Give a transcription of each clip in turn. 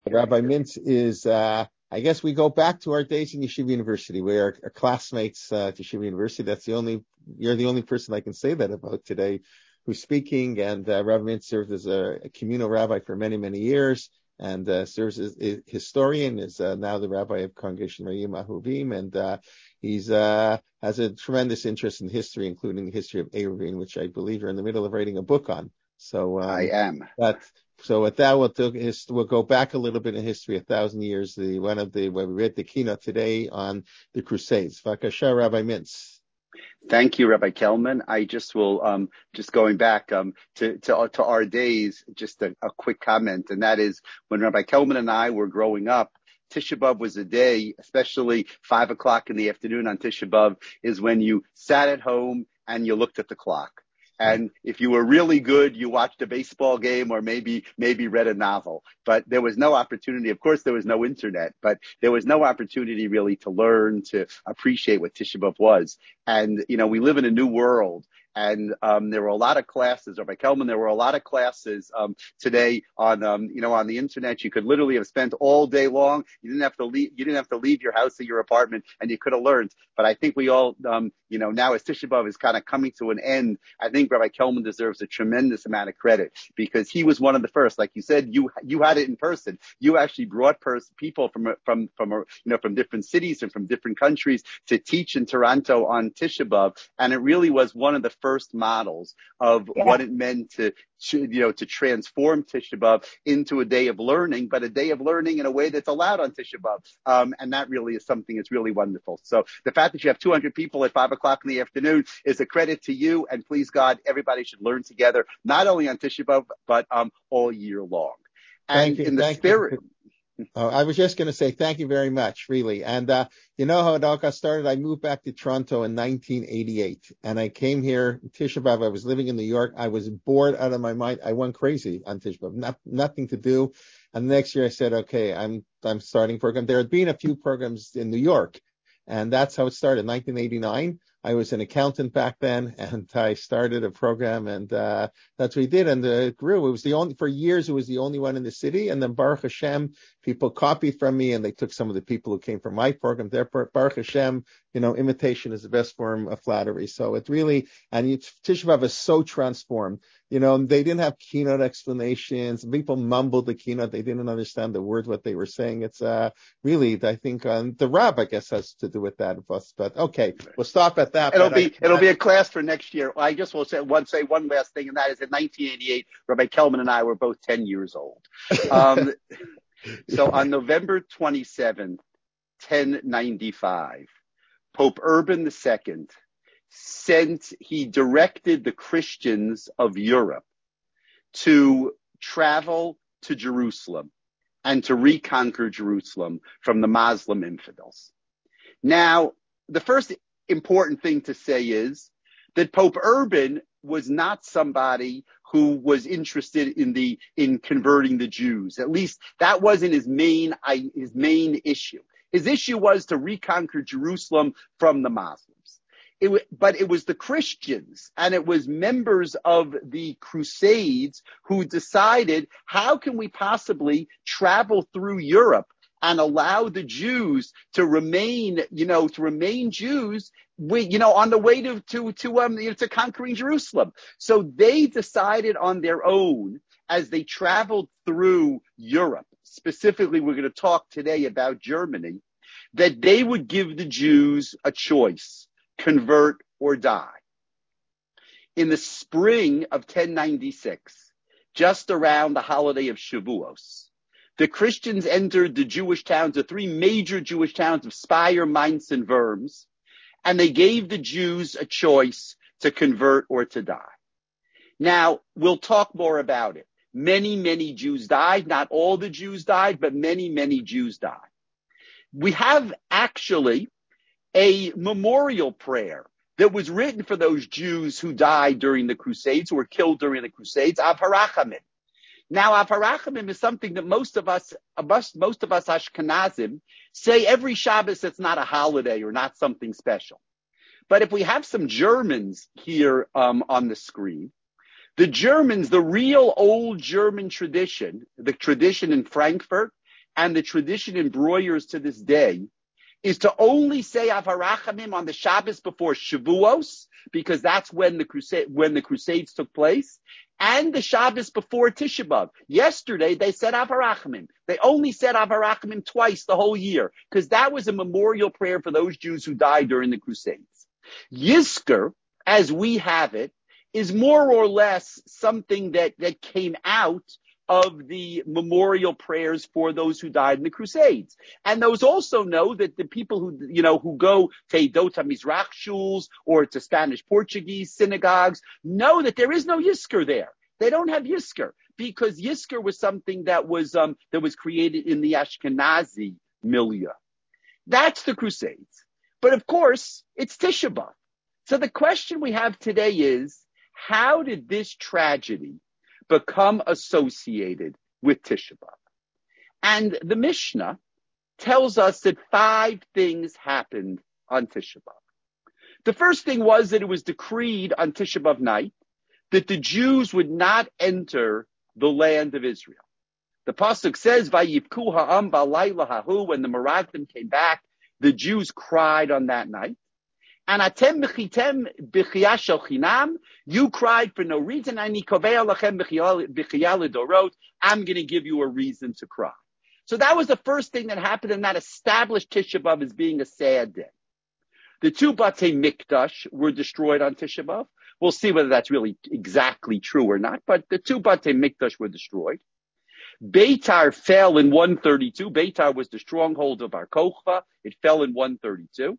Rabbi Mintz is, I guess we go back to our days in Yeshiva University. We are classmates at Yeshiva University. You're the only person I can say that about today who's speaking. And Rabbi Mintz served as a communal rabbi for many, many years and serves as a historian, is now the rabbi of Congregation Rayim Ahuvim. And he's has a tremendous interest in history, including the history of Eruvin, which I believe you're in the middle of writing a book on. So I am. So with that, we'll go back a little bit in history, 1,000 years. Where we read the keynote today on the Crusades. Vakasha, Rabbi Mintz. Thank you, Rabbi Kelman. I just will, just going back to our days, just a quick comment, and that is when Rabbi Kelman and I were growing up, Tisha B'Av was a day, especially 5 o'clock in the afternoon on Tisha B'Av, is when you sat at home and you looked at the clock. And if you were really good, you watched a baseball game or maybe read a novel. But there was no opportunity. Of course, there was no internet, but there was no opportunity really to learn, to appreciate what Tisha B'Av was. And, we live in a new world. And there were a lot of classes, Rabbi Kelman, there were a lot of classes today on, on the internet. You could literally have spent all day long. You didn't have to leave your house or your apartment, and you could have learned. But I think we all, now as Tisha B'Av is kind of coming to an end, I think Rabbi Kelman deserves a tremendous amount of credit because he was one of the first. Like you said, you had it in person. You actually brought people from different cities and from different countries to teach in Toronto on Tisha B'Av, and it really was one of the first models of what it meant to transform Tisha B'Av into a day of learning, but a day of learning in a way that's allowed on Tisha B'Av. And that really is something that's really wonderful. So the fact that you have 200 people at 5 o'clock in the afternoon is a credit to you. And please God, everybody should learn together, not only on Tisha B'Av, but all year long. And in the spirit. I was just going to say thank you very much, really. And you know how it all got started? I moved back to Toronto in 1988, and I came here, Tisha B'Av. I was living in New York. I was bored out of my mind. I went crazy on Tisha B'Av, nothing to do. And the next year I said, okay, I'm starting a program. There had been a few programs in New York, and that's how it started. 1989. I was an accountant back then, and I started a program, and that's what we did. And it grew. It was for years, it was the only one in the city. And then Baruch Hashem, people copied from me, and they took some of the people who came from my program. Therefore, Baruch Hashem, imitation is the best form of flattery. So it really, and Tisha B'Av is so transformed. They didn't have keynote explanations. People mumbled the keynote. They didn't understand the word, what they were saying. It's really, I think, the Rab, I guess, has to do with that. But okay, we'll stop at that. It'll be a class for next year. I just will say one last thing, and that is in 1988, Rabbi Kelman and I were both 10 years old. So on November 27th, 1095, Pope Urban II he directed the Christians of Europe to travel to Jerusalem and to reconquer Jerusalem from the Muslim infidels. Now, the first important thing to say is that Pope Urban was not somebody who was interested in converting the Jews. At least that wasn't his main issue. His issue was to reconquer Jerusalem from the Muslims. But it was the Christians and it was members of the Crusades who decided, how can we possibly travel through Europe and allow the Jews to remain Jews, on the way to conquering Jerusalem. So they decided on their own as they traveled through Europe. Specifically, we're going to talk today about Germany, that they would give the Jews a choice, convert or die. In the spring of 1096, just around the holiday of Shavuos, the Christians entered the three major Jewish towns of Speyer, Mainz, and Worms, and they gave the Jews a choice to convert or to die. Now, we'll talk more about it. Many, many Jews died. Not all the Jews died, but many, many Jews died. We have actually a memorial prayer that was written for those Jews who died during the Crusades, who were killed during the Crusades, Av Harachamim. Now, Av Harachamim is something that most of us Ashkenazim say every Shabbos. It's not a holiday or not something special. But if we have some Germans here on the screen, the Germans, the real old German tradition, the tradition in Frankfurt, and the tradition in broyers to this day is to only say Av HaRachamim on the Shabbos before Shavuos, because that's when the Crusades took place, and the Shabbos before Tisha B'Av. Yesterday, they said Av HaRachamim. They only said Av HaRachamim twice the whole year, because that was a memorial prayer for those Jews who died during the Crusades. Yizkor, as we have it, is more or less something that came out of the memorial prayers for those who died in the Crusades. And those also know that the people who go to Eidot HaMizrach shuls or to Spanish Portuguese synagogues know that there is no Yizkor there. They don't have Yizkor because Yizkor was something that was created in the Ashkenazi milieu. That's the Crusades. But of course, it's Tisha B'Av. So the question we have today is, how did this tragedy become associated with Tisha B'Av? And the Mishnah tells us that 5 things happened on Tisha B'Av. The first thing was that it was decreed on Tisha B'Av night that the Jews would not enter the land of Israel. The pasuk says, "Vayivku ha'am ba'layla hahu." When the Meraglim came back, the Jews cried on that night. And atem b'chitem b'chiyah shel chinam, you cried for no reason. Ani kovei lachem b'chiyah l'dorot. I'm going to give you a reason to cry. So that was the first thing that happened, and that established Tisha B'Av as being a sad day. The 2 Batei Mikdash were destroyed on Tisha B'Av. We'll see whether that's really exactly true or not, but the 2 Batei Mikdash were destroyed. Beitar fell in 132. Beitar was the stronghold of Bar Kokhba. It fell in 132.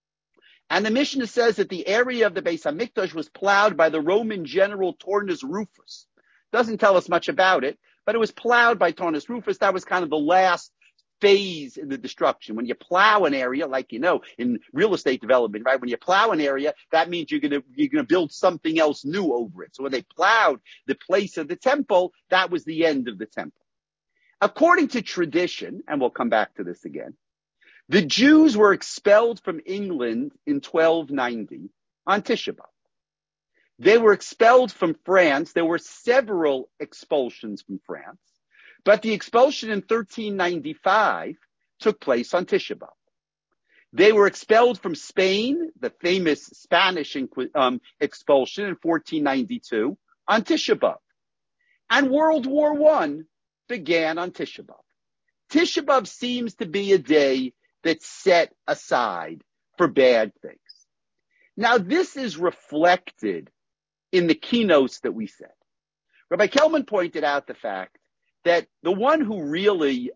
And the Mishnah says that the area of the Beis HaMikdash was plowed by the Roman general Turnus Rufus. Doesn't tell us much about it, but it was plowed by Turnus Rufus. That was kind of the last phase in the destruction. When you plow an area, like in real estate development, right? When you plow an area, that means you're gonna build something else new over it. So when they plowed the place of the temple, that was the end of the temple. According to tradition, and we'll come back to this again, the Jews were expelled from England in 1290 on Tisha B'Av. They were expelled from France. There were several expulsions from France, but the expulsion in 1395 took place on Tisha B'Av. They were expelled from Spain, the famous Spanish expulsion in 1492 on Tisha B'Av. And World War I began on Tisha B'Av. Tisha B'Av seems to be a day that's set aside for bad things. Now, this is reflected in the keynotes that we said. Rabbi Kelman pointed out the fact that the one who really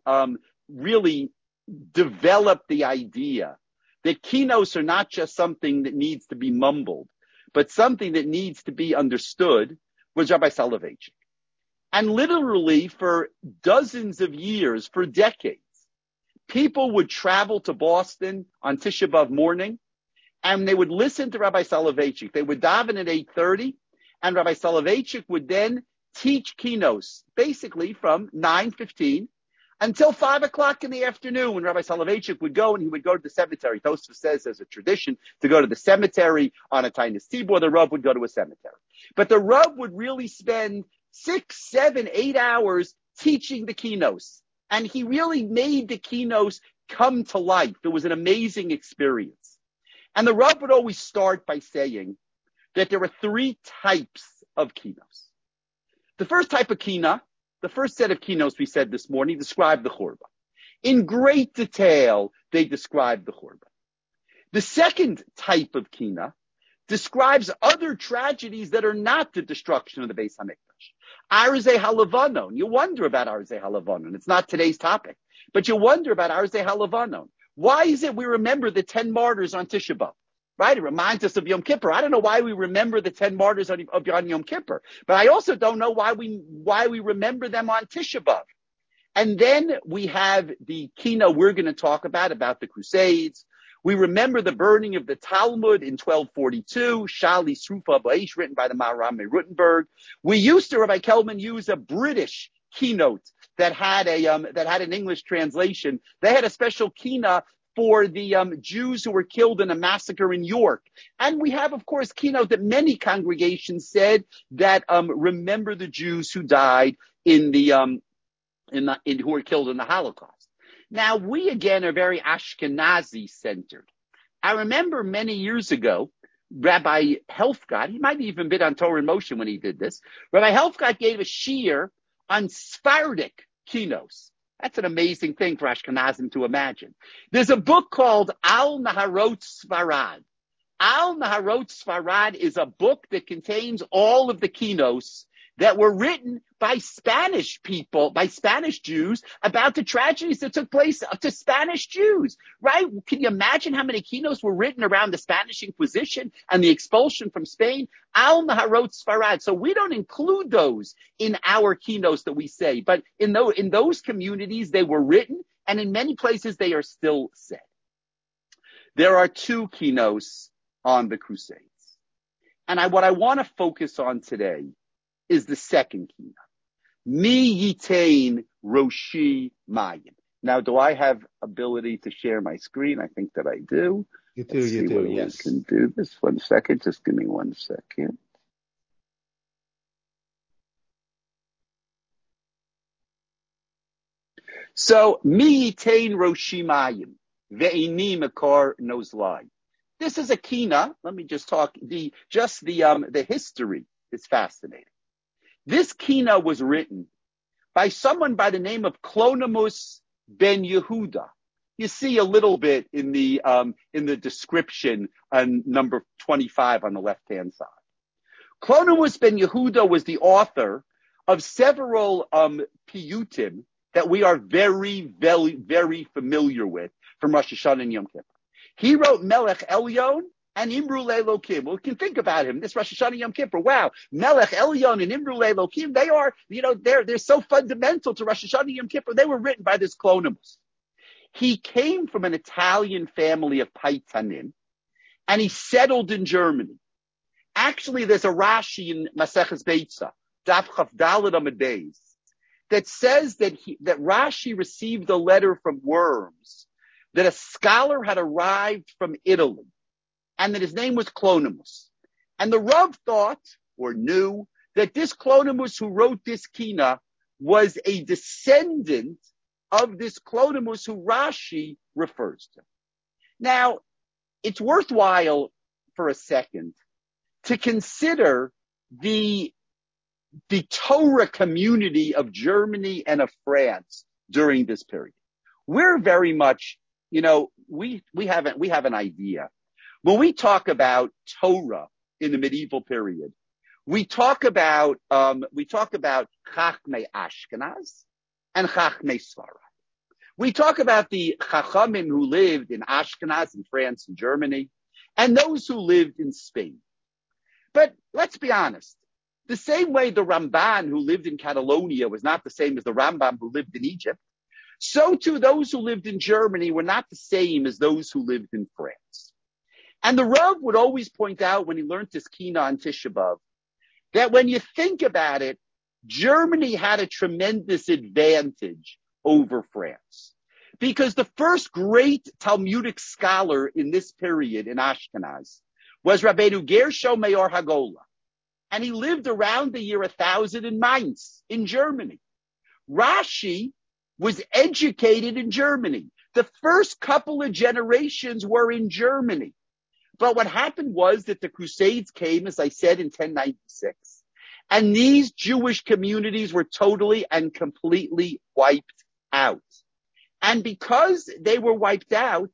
developed the idea that keynotes are not just something that needs to be mumbled, but something that needs to be understood was Rabbi Soloveitchik. And literally for dozens of years, for decades, people would travel to Boston on Tisha B'Av morning, and they would listen to Rabbi Soloveitchik. They would daven at 8:30, and Rabbi Soloveitchik would then teach keynotes, basically from 9:15 until 5 o'clock in the afternoon, when Rabbi Soloveitchik would go, and he would go to the cemetery. Tosfos says there's a tradition to go to the cemetery on a Tainus Tibor. The Rav would go to a cemetery. But the Rav would really spend 6, 7, 8 hours teaching the keynotes. And he really made the keynotes come to life. It was an amazing experience. And the Rav would always start by saying that there are 3 types of keynotes. The first type of keynote, the first set of keynotes we said this morning, described the Churban. In great detail, they described the Churban. The second type of keynote describes other tragedies that are not the destruction of the Beis HaMikdash. Arzei HaLevanon. You wonder about Arzei HaLevanon. It's not today's topic, but you wonder about Arzei HaLevanon. Why is it we remember the 10 martyrs on Tisha B'Av? Right? It reminds us of Yom Kippur. I don't know why we remember the 10 martyrs on Yom Kippur, but I also don't know why we remember them on Tisha B'Av. And then we have the keynote we're going to talk about the Crusades. We remember the burning of the Talmud in 1242, Shali Srufa Baish, written by the Maharam Rutenberg. We used to, Rabbi Kelman, use a British keynote that had an English translation. They had a special keynote for the Jews who were killed in a massacre in York. And we have, of course, keynote that many congregations said that remember the Jews who died in the who were killed in the Holocaust. Now, we again are very Ashkenazi centered. I remember many years ago, Rabbi Helfgott, he might have even been on Torah in Motion when he did this. Rabbi Helfgott gave a shiur on Sephardic kinos. That's an amazing thing for Ashkenazim to imagine. There's a book called Al Naharot Sfarad. Al Naharot Sfarad is a book that contains all of the kinos that were written by Spanish people, by Spanish Jews, about the tragedies that took place to Spanish Jews, right? Can you imagine how many kinos were written around the Spanish Inquisition and the expulsion from Spain? Al Naharot Sfarad. So we don't include those in our kinos that we say, but in those communities, they were written, and in many places they are still said. There are two kinos on the Crusades. And what I want to focus on today is the second kina. Mi yitain roshi mayim. Now, do I have ability to share my screen? I think that I do. You do, yes. I can do this. 1 second. Just give me 1 second. So, mi yitain roshi mayim. Ve'ini makar nozlai. This is a kina. Let me just talk. The history is fascinating. This kina was written by someone by the name of Clonimus ben Yehuda. You see a little bit in the description on number 25 on the left-hand side. Clonimus ben Yehuda was the author of several piyutim that we are very, very, very familiar with from Rosh Hashanah and Yom Kippur. He wrote Melech Elyon and Imru Le'Elokim. Well, we can think about him. This Rosh Hashanah Yom Kippur. Wow. Melech Elyon and Imru Le'Elokim, they are, they're so fundamental to Rosh Hashanah Yom Kippur. They were written by this Clonimus. He came from an Italian family of Paitanim, and he settled in Germany. Actually, there's a Rashi in Maseches Beitza, Daf Chaf Daled Amud Beis, that says that Rashi received a letter from Worms, that a scholar had arrived from Italy, and that his name was Clonimus. And the Rav thought, or knew, that this Clonimus who wrote this kina was a descendant of this Clonimus who Rashi refers to. Now, it's worthwhile for a second to consider the Torah community of Germany and of France during this period. We're very much, we have an idea. When we talk about Torah in the medieval period, we talk about Chachmei Ashkenaz and Chachmei Sfarad. We talk about the Chachamim who lived in Ashkenaz in France and Germany, and those who lived in Spain. But let's be honest. The same way the Ramban who lived in Catalonia was not the same as the Rambam who lived in Egypt, so too those who lived in Germany were not the same as those who lived in France. And the Rav would always point out when he learned his Kina on Tisha B'Av, that when you think about it, Germany had a tremendous advantage over France. Because the first great Talmudic scholar in this period in Ashkenaz was Rabbeinu Gershom Meor Hagola. And he lived around the year 1000 in Mainz, in Germany. Rashi was educated in Germany. The first couple of generations were in Germany. But what happened was that the Crusades came, as I said, in 1096. And these Jewish communities were totally and completely wiped out. And because they were wiped out,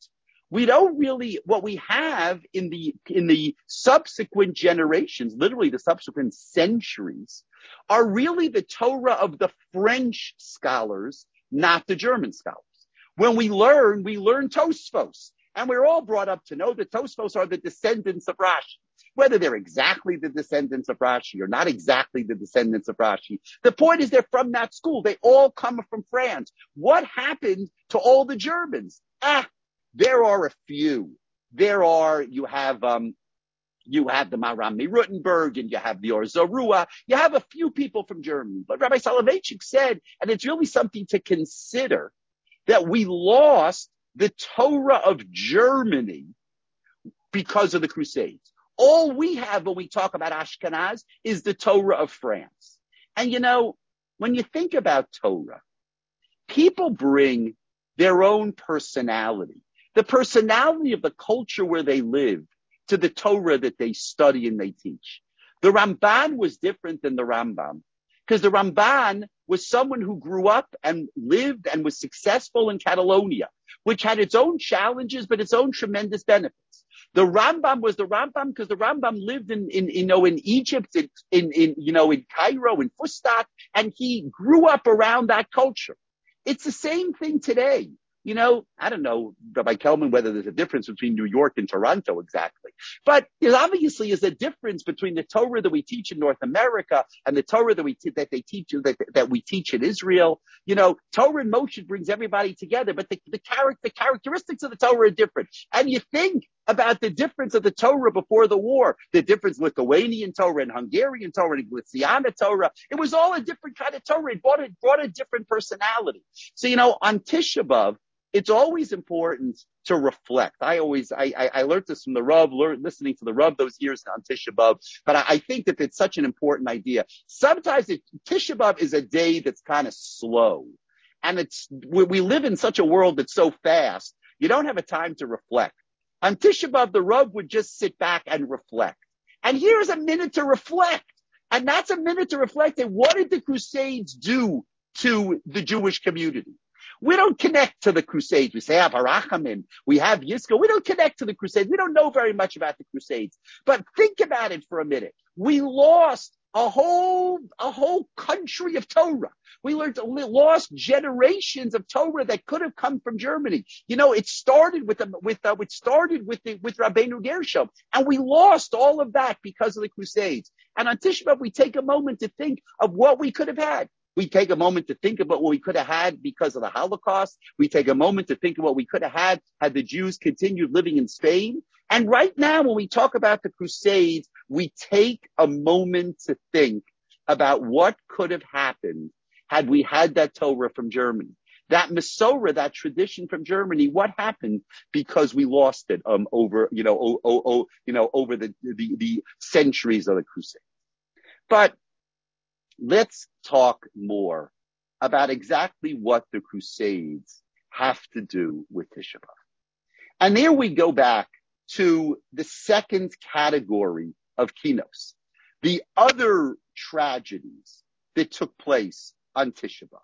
what we have in the subsequent generations, literally the subsequent centuries, are really the Torah of the French scholars, not the German scholars. When we learn Tosfos. And we're all brought up to know that Tosfos are the descendants of Rashi. Whether they're exactly the descendants of Rashi or not exactly the descendants of Rashi, the point is they're from that school. They all come from France. What happened to all the Germans? There are a few. You have the Maram Rutenberg and you have the Or Zarua. You have a few people from Germany. But Rabbi Soloveitchik said, and it's really something to consider, that we lost the Torah of Germany because of the Crusades. All we have when we talk about Ashkenaz is the Torah of France. And when you think about Torah, people bring their own personality, the personality of the culture where they live, to the Torah that they study and they teach. The Ramban was different than the Rambam, because the Ramban was someone who grew up and lived and was successful in Catalonia, which had its own challenges, but its own tremendous benefits. The Rambam was the Rambam because the Rambam lived in Egypt, in Cairo, in Fustat, and he grew up around that culture. It's the same thing today. I don't know, Rabbi Kelman, whether there's a difference between New York and Toronto exactly. But there obviously is a difference between the Torah that we teach in North America and the Torah that we teach in Israel. Torah in motion brings everybody together, but the characteristics of the Torah are different. And you think about the difference of the Torah before the war, the difference Lithuanian Torah and Hungarian Torah and Lithuania Torah. It was all a different kind of Torah. It brought a different personality. So, on Tisha B'Av, it's always important to reflect. I learned this from the Rav, listening to the Rav those years on Tisha B'Av, but I think that it's such an important idea. Sometimes Tisha B'Av is a day that's kind of slow. And we live in such a world that's so fast, you don't have a time to reflect. On Tisha B'Av, the Rav would just sit back and reflect. And here's a minute to reflect. And that's a minute to reflect on what did the Crusades do to the Jewish community. We don't connect to the Crusades. We say, Barachamim, we have Yisro. We don't connect to the Crusades. We don't know very much about the Crusades. But think about it for a minute. We lost a whole country of Torah. We lost generations of Torah that could have come from Germany. It started with Rabbeinu Gershom, and we lost all of that because of the Crusades. And on Tisha B'Av, we take a moment to think of what we could have had. We take a moment to think about what we could have had because of the Holocaust. We take a moment to think of what we could have had the Jews continued living in Spain. And right now, when we talk about the Crusades, we take a moment to think about what could have happened had we had that Torah from Germany. That Masorah, that tradition from Germany, what happened because we lost it over the centuries of the Crusades. But let's talk more about exactly what the Crusades have to do with Tisha B'Av. And there we go back to the second category of kinos, the other tragedies that took place on Tisha B'Av.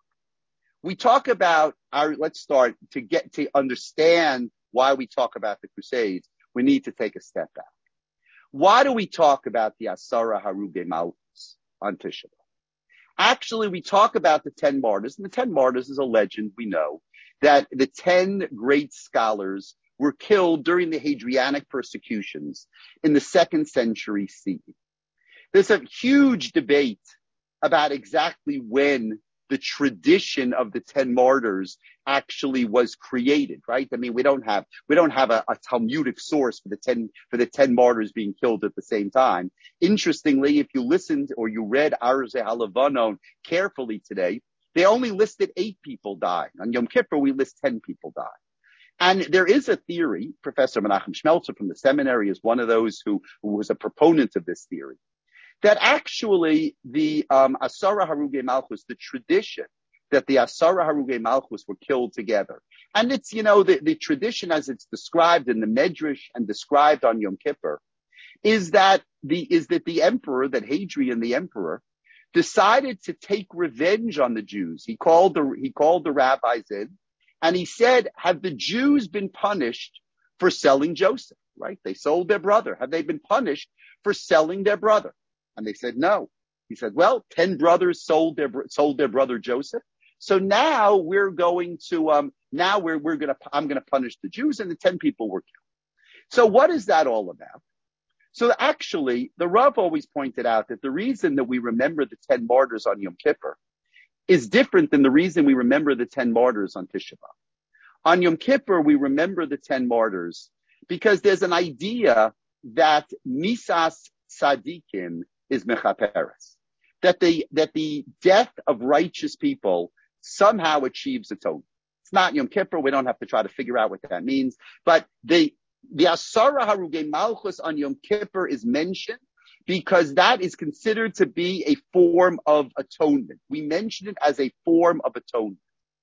We talk about let's start to get to understand why we talk about the Crusades. We need to take a step back. Why do we talk about the Asara Harugei Malchus on Tisha B'Av? Actually, we talk about the 10 martyrs, and the 10 martyrs is a legend. We know that the 10 great scholars were killed during the Hadrianic persecutions in the 2nd century CE. There's a huge debate about exactly when the tradition of the 10 martyrs actually was created, right? I mean, we don't have a Talmudic source for the 10 martyrs being killed at the same time. Interestingly, if you listened or you read Arzeh HaLevanon carefully today, they only listed 8 people died. On Yom Kippur, we list 10 people died. And there is a theory, Professor Menachem Schmelzer from the seminary is one of those who was a proponent of this theory, that actually the Asara Harugei Malchus, the tradition that the Asara Harugei Malchus were killed together. And it's, the tradition as it's described in the Medrash and described on Yom Kippur is that the emperor, that Hadrian the emperor, decided to take revenge on the Jews. He called the rabbis in and he said, have the Jews been punished for selling Joseph, right? They sold their brother. Have they been punished for selling their brother? And they said, no. He said, well, 10 brothers sold their brother Joseph. So now we're going to, I'm going to punish the Jews, and the 10 people were killed. So what is that all about? So actually, the Rav always pointed out that the reason that we remember the 10 martyrs on Yom Kippur is different than the reason we remember the 10 martyrs on Tisha B'Av. On Yom Kippur, we remember the 10 martyrs because there's an idea that Misas Tzadikim is mechaperes, that the death of righteous people somehow achieves atonement. It's not Yom Kippur. We don't have to try to figure out what that means. But the Asara Harugei Malchus on Yom Kippur is mentioned because that is considered to be a form of atonement. We mention it as a form of atonement.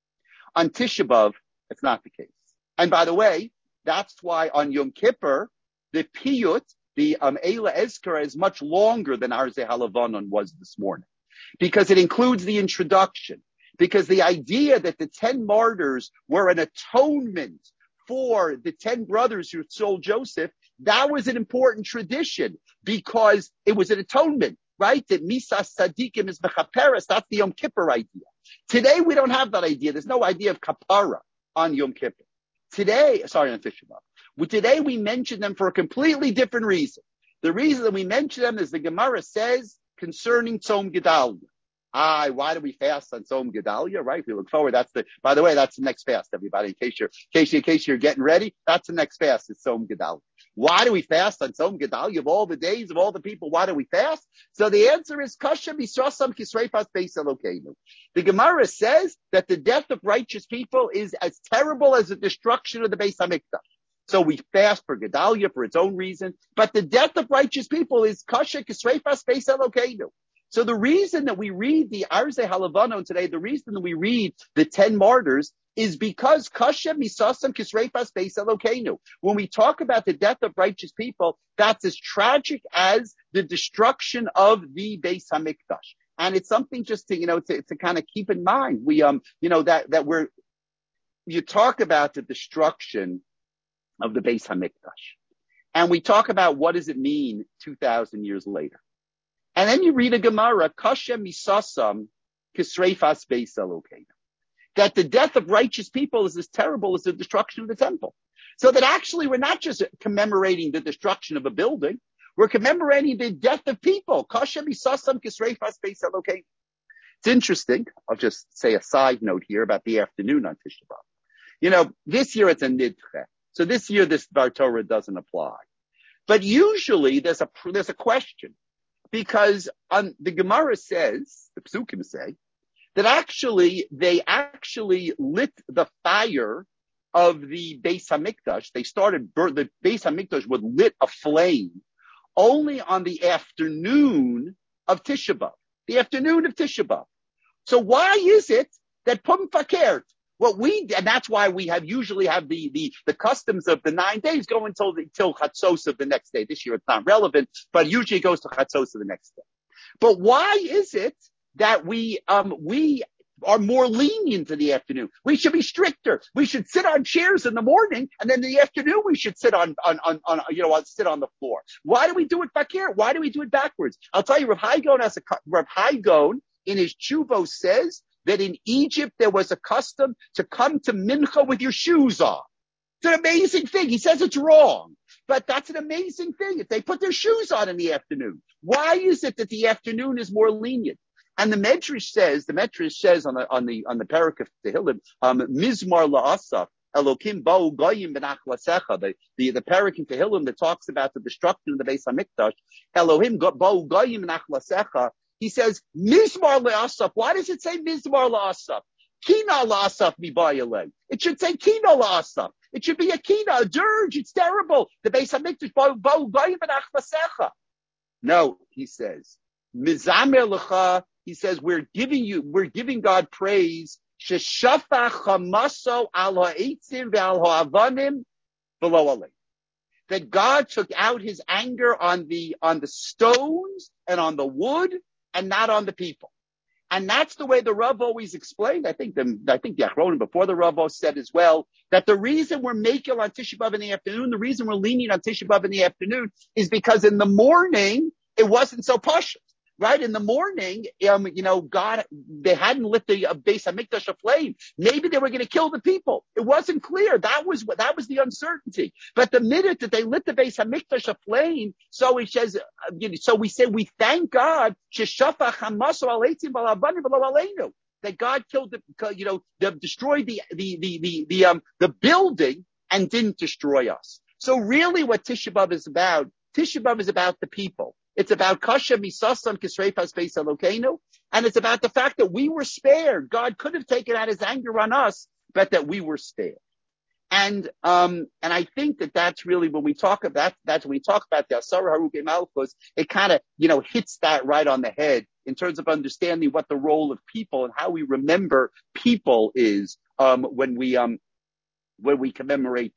On Tisha B'Av, it's not the case. And by the way, that's why on Yom Kippur, the piyut, the Eila Ezkara is much longer than Arzei Halavanon was this morning, because it includes the introduction, because the idea that the 10 martyrs were an atonement for the 10 brothers who sold Joseph, that was an important tradition because it was an atonement, right? That Misas Tzadikim is Mechaperes, that's the Yom Kippur idea. Today, we don't have that idea. There's no idea of kapara on Yom Kippur. On Tisha B'Av. Today, we mention them for a completely different reason. The reason that we mention them is the Gemara says concerning Tzom Gedalia. Why do we fast on Tzom Gedalia, right? We look forward. By the way, that's the next fast, everybody. In case you're getting ready, that's the next fast, is Tzom Gedalia. Why do we fast on Tzom Gedalia? Of all the days, of all the people, why do we fast? So the answer is Kasha Misrasam Kisreifas Beis Elokeinu. The Gemara says that the death of righteous people is as terrible as the destruction of the Beis Hamikdash. So we fast for Gedalia for its own reason, but the death of righteous people is Kasha Kisreifas Beis Elokeinu. So the reason that we read the Arzei Halavanon today, the reason that we read the 10 martyrs is because Kasha Misasam Kisreifas Beis Elokeinu. When we talk about the death of righteous people, that's as tragic as the destruction of the Beis Hamikdash. And it's something just to kind of keep in mind. We, you talk about the destruction of the Beis Hamikdash. And we talk about what does it mean 2,000 years later. And then you read a Gemara, Kasha Misasam Kisreifas Beis Elokeinu, that the death of righteous people is as terrible as the destruction of the temple. So that actually we're not just commemorating the destruction of a building, we're commemorating the death of people. Kasha Misasam Kisreifas Beis Elokeinu. It's interesting. I'll just say a side note here about the afternoon on Tisha B'Av. This year it's a nidche. So this year this Bar Torah doesn't apply. But usually there's a question. Because the Gemara says, the Psukim say, that they actually lit the fire of the Beis Hamikdash. The Beis Hamikdash was lit aflame only on the afternoon of Tisha B'Av. The afternoon of Tisha B'Av. So why is it that Pum Fakert, and that's why we usually have the customs of the 9 days go until Chatzos of the next day. This year it's not relevant, but usually it goes to Chatzos of the next day. But why is it that we are more lenient in the afternoon? We should be stricter. We should sit on chairs in the morning, and then in the afternoon we should sit sit on the floor. Why do we do it back here? Why do we do it backwards? I'll tell you, Rav Haigon in his Chuvo says that in Egypt there was a custom to come to Mincha with your shoes on. It's an amazing thing. He says it's wrong, but that's an amazing thing. If they put their shoes on in the afternoon, why is it that the afternoon is more lenient? And the Medrash says on the Parak of Tehillim, Mizmar la'asaf, Elokim ba'u goyim benachlasecha, the Parak in Tehillim that talks about the destruction of the Beis Hamikdash, Elohim ba'u goyim benachlasecha. He says, Mizmar la'asaf. Why does it say Mizmar la'asaf? Kina la'asaf mibayalei. It should say Kina la'asaf. It should be a Kina, a dirge. It's terrible. The Beis Hamikdash, ba'u goyim benachlasecha. No, he says, Mizamer l'cha. He says, we're giving God praise. Sheshafach hamaso al ha'etzim ve'al ha'avanim v'lo alei. That God took out his anger on the stones and on the wood, and not on the people. And that's the way the Rav always explained. I think the Achronim before the Rav said as well, that the reason we're making on Tisha B'Av in the afternoon, the reason we're lenient on Tisha B'Av in the afternoon is because in the morning, it wasn't so pashut. Right? In the morning, God, they hadn't lit the Beis Hamikdash aflame. Maybe they were going to kill the people. It wasn't clear. That was the uncertainty. But the minute that they lit the Beis Hamikdash aflame, so it says, so we say we thank God, that God killed destroyed the building and didn't destroy us. So really what Tisha B'Av is about the people. It's about Kasha Misasam Kisreifas Beis Elokeinu, and it's about the fact that we were spared. God could have taken out his anger on us, but that we were spared. And I think that's really when we talk about the Asara Harukei Malchus, it kind of, hits that right on the head in terms of understanding what the role of people and how we remember people is when we commemorate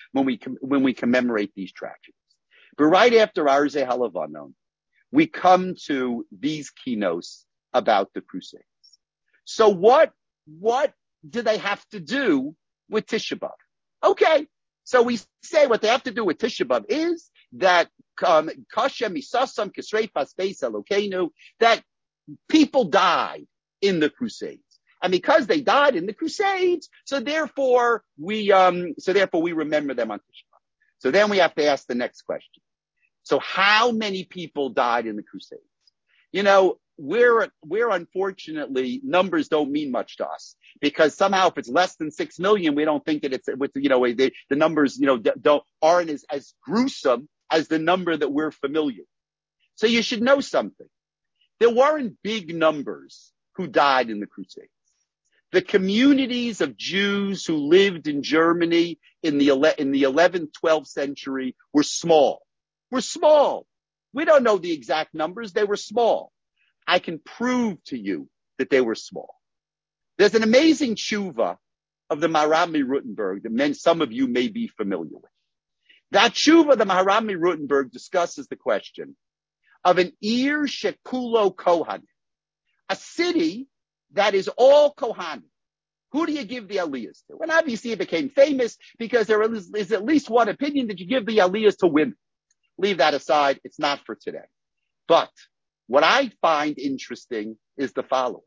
these tragedies. But right after Arzei Halavanon, we come to these keynotes about the Crusades. So what do they have to do with Tisha B'Av? Okay, so we say what they have to do with Tisha B'Av is that Kashem Misasam Kisreifas Beis Elokeinu, that people died in the Crusades. And because they died in the Crusades, so therefore we remember them on Tisha B'Av. So then we have to ask the next question. So how many people died in the Crusades? You know, we're unfortunately, numbers don't mean much to us, because somehow if it's less than 6 million, we don't think that it's, the numbers, aren't as gruesome as the number that we're familiar with. So you should know something. There weren't big numbers who died in the Crusades. The communities of Jews who lived in Germany in the 11th, 12th century were small. We don't know the exact numbers. They were small. I can prove to you that they were small. There's an amazing tshuva of the Maharam MiRutenberg that some of you may be familiar with. That tshuva, the Maharam MiRutenberg, discusses the question of an Ir Shekulo Kohanim, a city that is all Kohanim. Who do you give the aliyahs to? And obviously it became famous because there is at least one opinion that you give the aliyahs to women. Leave that aside. It's not for today. But what I find interesting is the following.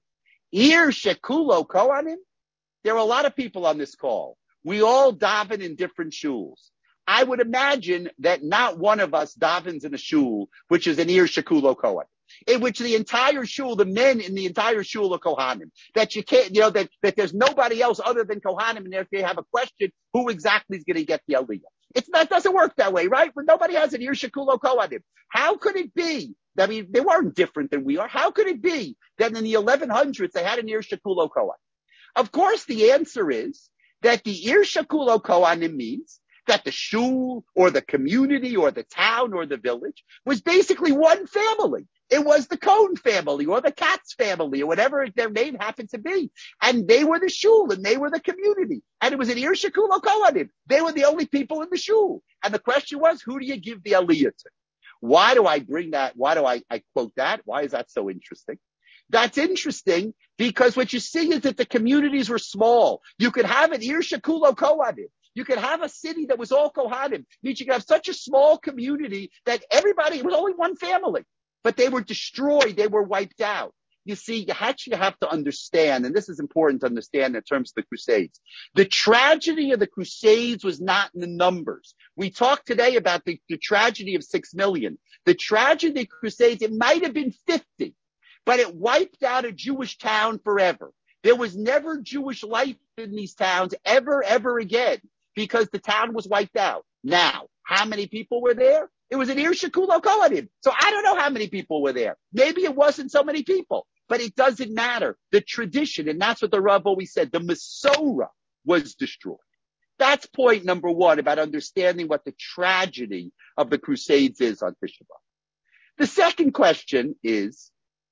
Ir Shekulo Kohanim, there are a lot of people on this call. We all daven in different shuls. I would imagine that not one of us davens in a shul, which is an Ir Shekulo Kohanim, in which the entire shul, the men in the entire shul are Kohanim. That you can't, that there's nobody else other than Kohanim, and if they have a question, who exactly is going to get the aliyah? It doesn't work that way, right? When nobody has an Ir Shekulo Kohanim. How could it be? I mean, they weren't different than we are. How could it be that in the 1100s they had an Ir Shekulo Kohanim? Of course, the answer is that the Ir Shekulo Kohanim means that the shul or the community or the town or the village was basically one family. It was the Cohen family or the Katz family or whatever their name happened to be. And they were the shul and they were the community. And it was an Ir Shekulo Kohanim. They were the only people in the shul. And the question was, who do you give the aliyah to? Why do I bring that? Why do I quote that? Why is that so interesting? That's interesting because what you see is that the communities were small. You could have an Ir Shekulo Kohanim. You could have a city that was all Kohanim. Means you could have such a small community that it was only one family, but they were destroyed. They were wiped out. You see, you actually have to understand, and this is important to understand in terms of the Crusades. The tragedy of the Crusades was not in the numbers. We talked today about the tragedy of 6 million. The tragedy of the Crusades, it might have been 50, but it wiped out a Jewish town forever. There was never Jewish life in these towns ever again, because the town was wiped out. Now, how many people were there? It was an Ir Shekulo Kohanim. So I don't know how many people were there. Maybe it wasn't so many people, but it doesn't matter. The tradition, and that's what the Rav always said, the Masorah was destroyed. That's point number one about understanding what the tragedy of the Crusades is on Tisha B'Av. The second question is,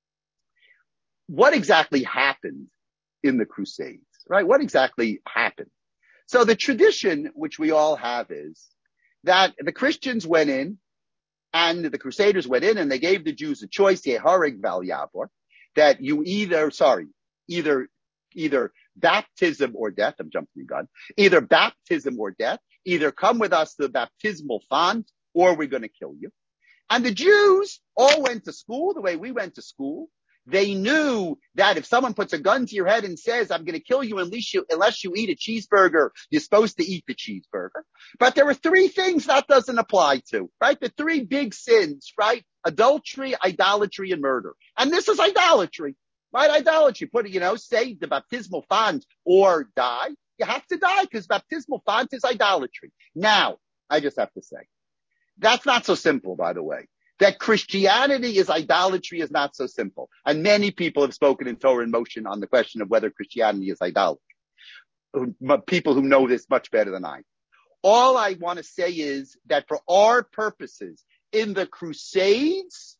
what exactly happened in the Crusades, right? What exactly happened? So the tradition, which we all have, is that the Christians went in and the Crusaders went in and they gave the Jews a choice, Yehareg Val Yavor, that you either baptism or death, I'm jumping the gun, either baptism or death, either come with us to the baptismal font or we're going to kill you. And the Jews all went to school the way we went to school. They knew that if someone puts a gun to your head and says, I'm going to kill you unless you eat a cheeseburger, you're supposed to eat the cheeseburger. But there were 3 things that doesn't apply to, right? The 3 big sins, right? Adultery, idolatry, and murder. And this is idolatry, right? Idolatry. Say the baptismal font or die. You have to die because baptismal font is idolatry. Now, I just have to say, that's not so simple, by the way. That Christianity is idolatry is not so simple. And many people have spoken in Torah in Motion on the question of whether Christianity is idolatry. People who know this much better than I. All I want to say is that for our purposes, in the Crusades,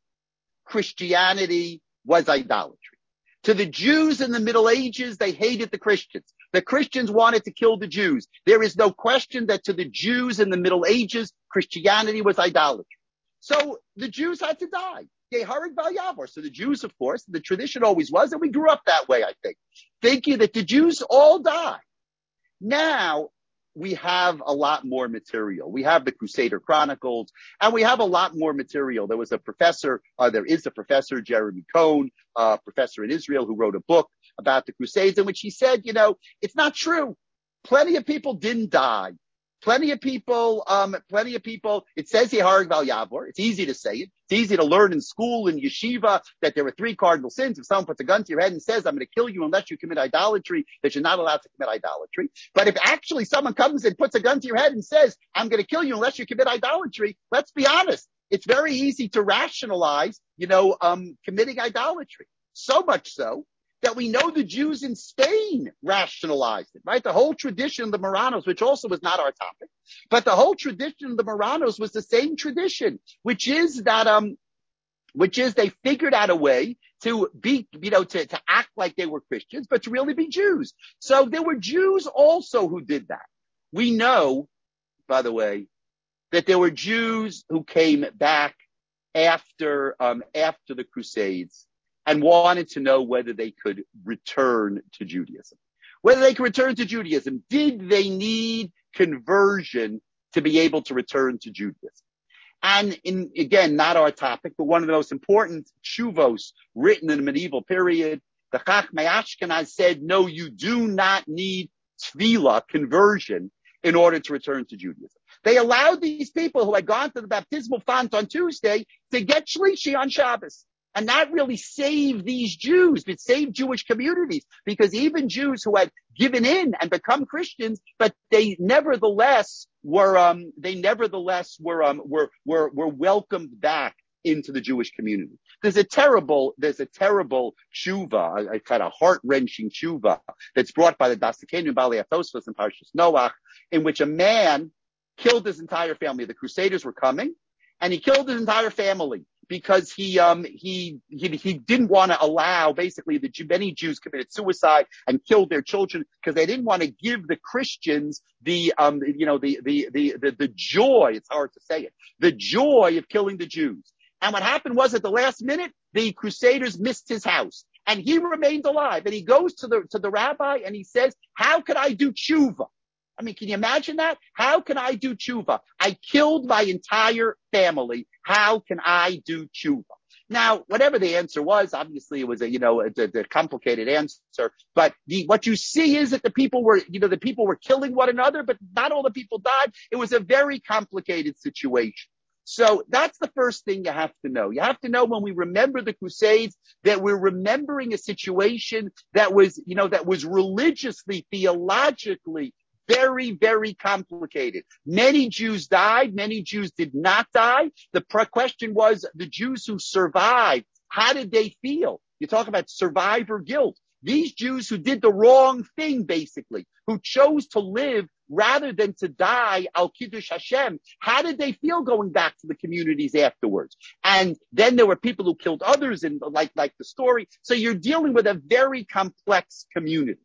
Christianity was idolatry. To the Jews in the Middle Ages, they hated the Christians. The Christians wanted to kill the Jews. There is no question that to the Jews in the Middle Ages, Christianity was idolatry. So the Jews had to die. So the Jews, of course, the tradition always was, and we grew up that way, I think, thinking that the Jews all die. Now, we have a lot more material. We have the Crusader Chronicles, and we have a lot more material. There is a professor, Jeremy Cohn, professor in Israel, who wrote a book about the Crusades in which he said, it's not true. Plenty of people didn't die. Plenty of people, it says here, Harag Val Yavor. It's easy to say it. It's easy to learn in school, in yeshiva, that there are 3 cardinal sins. If someone puts a gun to your head and says, I'm going to kill you unless you commit idolatry, that you're not allowed to commit idolatry. But if actually someone comes and puts a gun to your head and says, I'm going to kill you unless you commit idolatry, let's be honest. It's very easy to rationalize, committing idolatry. So much so that we know the Jews in Spain rationalized it, right? The whole tradition of the Marranos, which also was not our topic, but the whole tradition of the Marranos was the same tradition, which is they figured out a way to be, to act like they were Christians, but to really be Jews. So there were Jews also who did that. We know, by the way, that there were Jews who came back after the Crusades and wanted to know whether they could return to Judaism. Did they need conversion to be able to return to Judaism? And again, not our topic, but one of the most important shuvos written in the medieval period, the Chachmei Ashkenaz said, no, you do not need tefillah, conversion, in order to return to Judaism. They allowed these people who had gone to the baptismal font on Tuesday to get shlishi on Shabbos. And that really saved these Jews. It saved Jewish communities, because even Jews who had given in and become Christians, but they nevertheless were welcomed back into the Jewish community. There's a terrible tshuva, a kind of heart-wrenching tshuva that's brought by the Dastakenu Bali Atosfos in Parshas Noach, in which a man killed his entire family. The Crusaders were coming, and he killed his entire family, because he didn't want to allow, basically, many Jews committed suicide and killed their children because they didn't want to give the Christians the joy, it's hard to say it, the joy of killing the Jews. And what happened was, at the last minute, the Crusaders missed his house, and he remained alive. And he goes to the rabbi and he says, how could I do tshuva? I mean, can you imagine that? How can I do tshuva? I killed my entire family. How can I do tshuva? Now, whatever the answer was, obviously it was a complicated answer, but what you see is that the people were killing one another, but not all the people died. It was a very complicated situation. So that's the first thing you have to know. You have to know, when we remember the Crusades, that we're remembering a situation that was religiously, theologically, very, very complicated. Many Jews died. Many Jews did not die. The question was, the Jews who survived, how did they feel? You talk about survivor guilt. These Jews who did the wrong thing, basically, who chose to live rather than to die al Kiddush Hashem, how did they feel going back to the communities afterwards? And then there were people who killed others, and like the story. So you're dealing with a very complex community.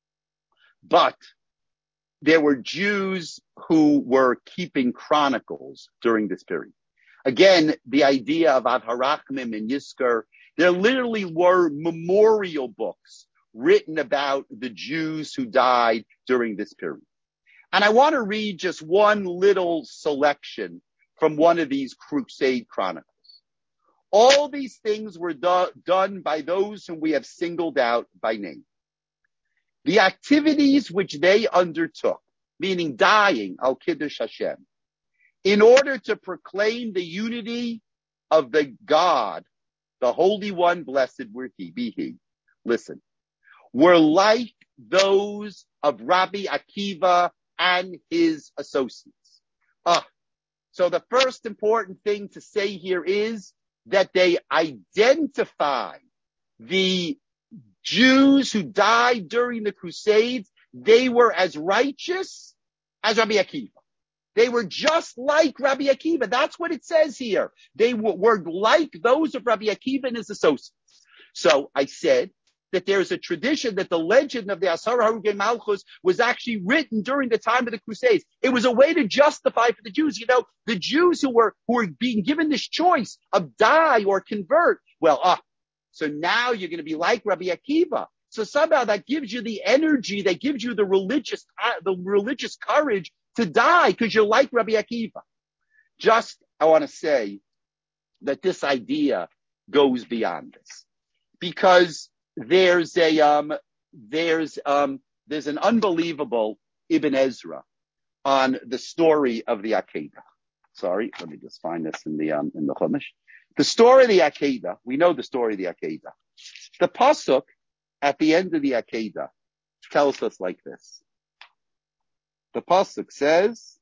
But there were Jews who were keeping chronicles during this period. Again, the idea of Av Harachmim and Yizkor, there literally were memorial books written about the Jews who died during this period. And I want to read just one little selection from one of these Crusade chronicles. All these things were done by those whom we have singled out by name. The activities which they undertook, meaning dying al Kiddush Hashem, in order to proclaim the unity of the God, the Holy One, blessed be He. Listen, were like those of Rabbi Akiva and his associates. So the first important thing to say here is that they identify the Jews who died during the Crusades. They were as righteous as Rabbi Akiva. They were just like Rabbi Akiva. That's what it says here. They were like those of Rabbi Akiva and his associates. So I said that there's a tradition that the legend of the Asara Harugei Malchus was actually written during the time of the Crusades. It was a way to justify for the Jews. The Jews who were being given this choice of die or convert. Well, so now you're going to be like Rabbi Akiva. So somehow that gives you the energy, that gives you the religious courage to die because you're like Rabbi Akiva. I want to say that this idea goes beyond this, because there's an unbelievable Ibn Ezra on the story of the Akedah. Sorry, let me just find this in the Chumash. The story of the Akedah. We know the story of the Akedah. The pasuk at the end of the Akedah tells us like this. The pasuk says,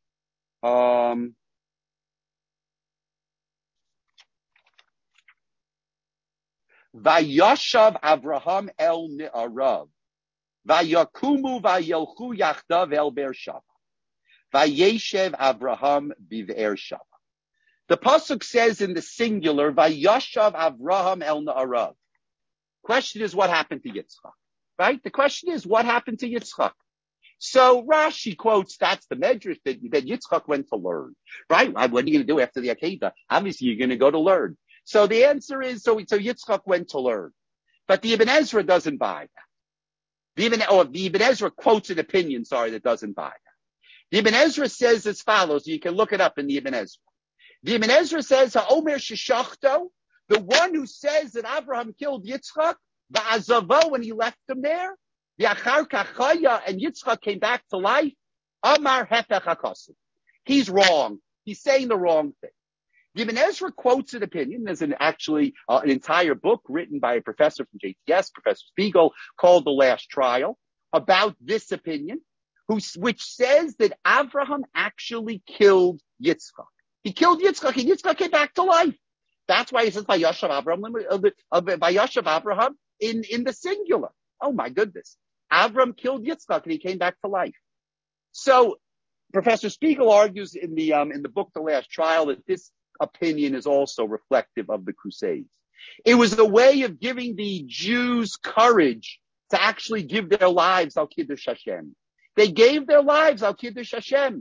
Vayashav Avraham el Ni'arav, Vayakumu vayelchu yachdav el Beersheva, Vayeshev Avraham biv'er Shava. The pasuk says in the singular, Vayashav Avraham el Ni'arav. Question is, what happened to Yitzchak? Right? The question is, what happened to Yitzchak? So Rashi quotes, that's the medrash that Yitzchak went to learn. Right? What are you going to do after the Akedah? Obviously, you're going to go to learn. So the answer is, so Yitzchak went to learn. But the Ibn Ezra doesn't buy that. The Ibn Ezra quotes an opinion, that doesn't buy that. The Ibn Ezra says as follows, you can look it up in the Ibn Ezra. The Ibn Ezra says, Ha'omer sheshachto, the one who says that Abraham killed Yitzchak, Ba'azavo, when he left him there, V'achar kachaya, and Yitzchak came back to life, Amar hefech hakosim. He's wrong. He's saying the wrong thing. Ibn Ezra quotes an opinion. There's an entire book written by a professor from JTS, Professor Spiegel, called The Last Trial, about this opinion, which says that Abraham actually killed Yitzchak. He killed Yitzchak, and Yitzchak came back to life. That's why he says Vayashav Abraham in the singular. Oh my goodness. Abraham killed Yitzchak, and he came back to life. So Professor Spiegel argues in the book The Last Trial that this opinion is also reflective of the Crusades. It was a way of giving the Jews courage to actually give their lives al Kiddush Hashem. They gave their lives al Kiddush Hashem.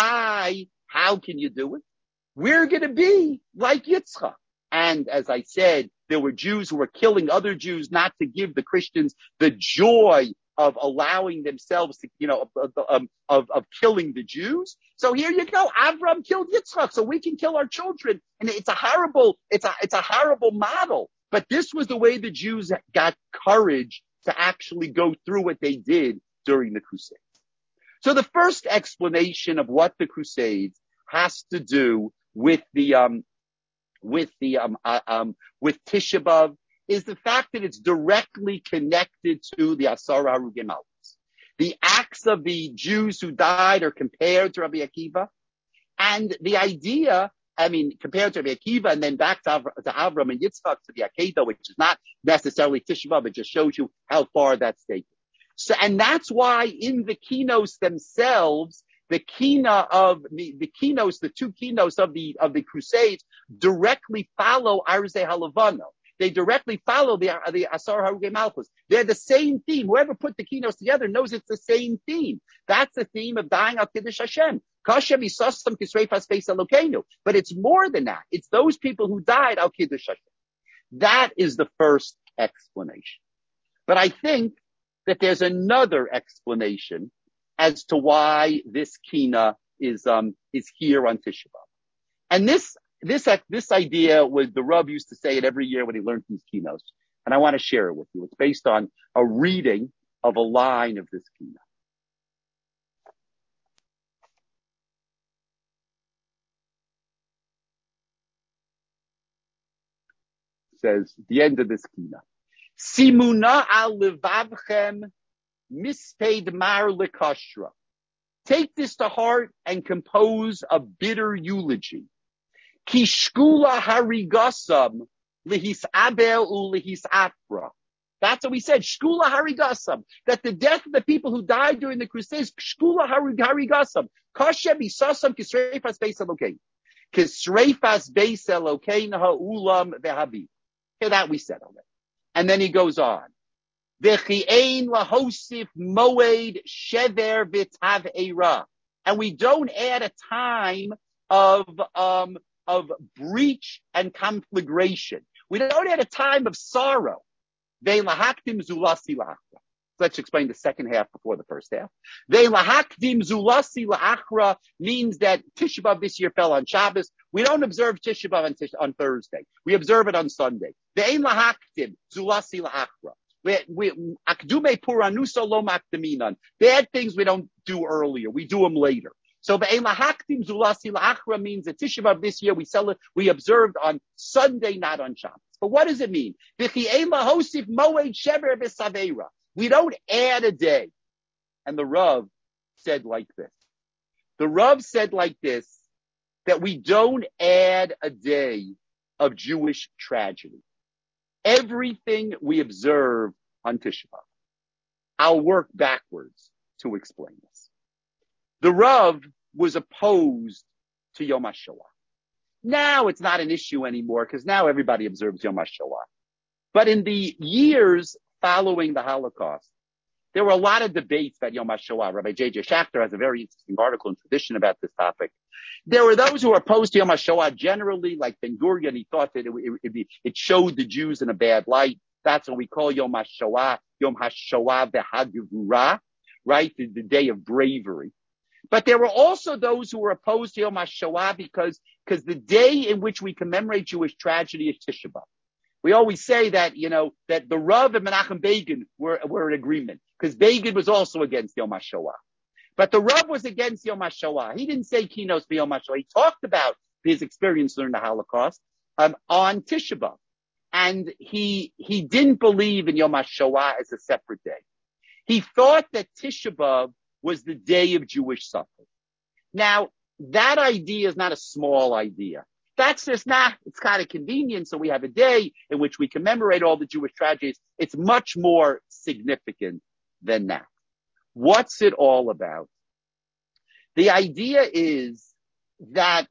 How can you do it? We're going to be like Yitzchak. And as I said, there were Jews who were killing other Jews not to give the Christians the joy of allowing themselves to, of killing the Jews. So here you go. Avram killed Yitzchak, so we can kill our children. And it's a horrible model. But this was the way the Jews got courage to actually go through what they did during the Crusades. So the first explanation of what the Crusades has to do with Tisha B'Av is the fact that it's directly connected to the Asara Harugei Malchus. The acts of the Jews who died are compared to Rabbi Akiva, and the idea, compared to Rabbi Akiva and then back to Avram and Yitzchak to the Akedah, which is not necessarily Tisha B'Av, it just shows you how far that's taken. So, and that's why in the keynotes themselves, the two keynotes of the Crusades directly follow Arzei Halavana. They directly follow the Asar Harugei Malchus. They're the same theme. Whoever put the keynotes together knows it's the same theme. That's the theme of dying al Kiddush Hashem. Kashem Yisastam Kisreifas Beis Elokeinu. But it's more than that. It's those people who died al Kiddush Hashem. That is the first explanation. But I think that there's another explanation as to why this kina is here on Tisha B'Av. And this idea was the Rav used to say it every year when he learned these keynotes. And I want to share it with you. It's based on a reading of a line of this kina. It says, at the end of this kina, Simuna al levavchem mispaid mar lekashra. Take this to heart and compose a bitter eulogy. Kishkula harigasam lihisabel ulihisapra. That's what we said. Shkula harigasam. That the death of the people who died during the Crusades, shkula harigasam. Kashem isasam kisreifas beis elokein. Kisreifas beis elokein ha'ulam ve'habib. Okay, that we said already. And then he goes on. V'chi ein lahosif moed shever v'taveira. And we don't add a time of breach and conflagration. We don't add a time of sorrow. Ve'lahaktim zulasi la'achra. Let's explain the second half before the first half. Ve'lahaktim zulasi la'achra means that Tisha B'Av this year fell on Shabbos. We don't observe Tisha B'Av on Thursday. We observe it on Sunday. Ve'ein lahaktim zulasi la'achra. Akdume puranuso lo makdaminan. Bad things we don't do earlier. We do them later. So ve'ein lahaktim zulasi la'achra means that Tisha B'Av this year we observed on Sunday, not on Shabbos. But what does it mean? V'chi ein lahosif moed shever v'saveira. We don't add a day. And the Rav said like this. The Rav said like this, that we don't add a day of Jewish tragedy. Everything we observe on Tisha B'Av. I'll work backwards to explain this. The Rav was opposed to Yom HaShoah. Now it's not an issue anymore because now everybody observes Yom HaShoah. But in the years following the Holocaust, there were a lot of debates about Yom HaShoah. Rabbi J.J. Schachter has a very interesting article in Tradition about this topic. There were those who were opposed to Yom HaShoah generally, like Ben Gurion. He thought that it showed the Jews in a bad light. That's what we call Yom HaShoah v'Hagvura, right? The day of bravery. But there were also those who were opposed to Yom HaShoah because the day in which we commemorate Jewish tragedy is Tisha B'Av. We always say that, that the Rav and Menachem Begin were in agreement because Begin was also against Yom HaShoah. But the Rav was against Yom HaShoah. He didn't say kinos for Yom HaShoah. He talked about his experience during the Holocaust on Tisha B'Av. And he didn't believe in Yom HaShoah as a separate day. He thought that Tisha B'Av was the day of Jewish suffering. Now, that idea is not a small idea. That's just it's kind of convenient. So we have a day in which we commemorate all the Jewish tragedies. It's much more significant than that. What's it all about? The idea is that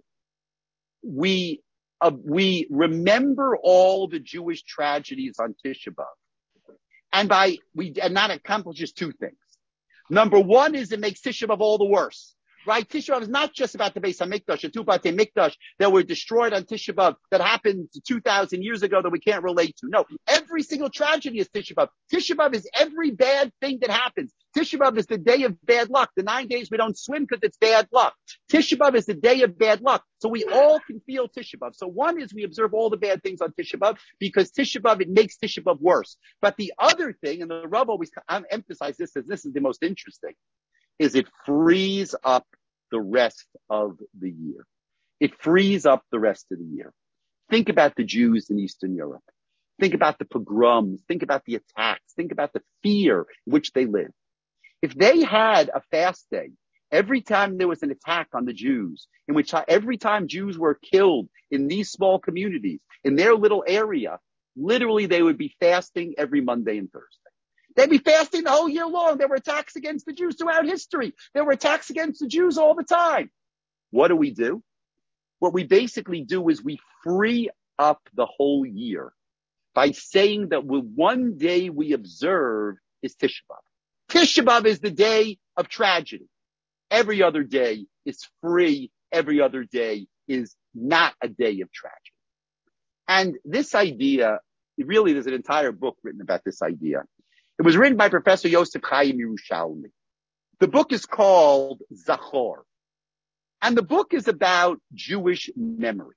we remember all the Jewish tragedies on Tisha B'Av. And that accomplishes two things. Number one is it makes Tisha B'Av all the worse. Right? Tisha B'Av is not just about the Beis HaMikdash, the two Batei Mikdash that were destroyed on Tisha B'Av that happened 2,000 years ago that we can't relate to. No, every single tragedy is Tisha B'Av. Tisha B'Av is every bad thing that happens. Tisha B'Av is the day of bad luck. The 9 days we don't swim because it's bad luck. Tisha B'Av is the day of bad luck. So we all can feel Tisha B'Av. So one is we observe all the bad things on Tisha B'Av because Tisha B'Av, it makes Tisha B'Av worse. But the other thing, and the Rav always emphasizes this as this is the most interesting, is it frees up the rest of the year. It frees up the rest of the year. Think about the Jews in Eastern Europe. Think about the pogroms. Think about the attacks. Think about the fear in which they live. If they had a fast day, every time there was an attack on the Jews, in which every time Jews were killed in these small communities, in their little area, literally they would be fasting every Monday and Thursday. They'd be fasting the whole year long. There were attacks against the Jews throughout history. There were attacks against the Jews all the time. What do? What we basically do is we free up the whole year by saying that one day we observe is Tisha B'Av. Tisha B'Av is the day of tragedy. Every other day is free. Every other day is not a day of tragedy. And this idea, really there's an entire book written about this idea. It was written by Professor Yosef Chaim Yerushalmi. The book is called Zachor. And the book is about Jewish memory.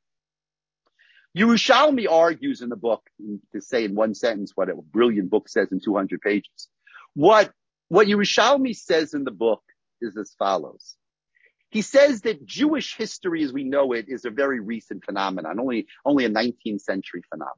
Yerushalmi argues in the book, to say in one sentence what a brilliant book says in 200 pages. What Yerushalmi says in the book is as follows. He says that Jewish history as we know it is a very recent phenomenon, only a 19th century phenomenon.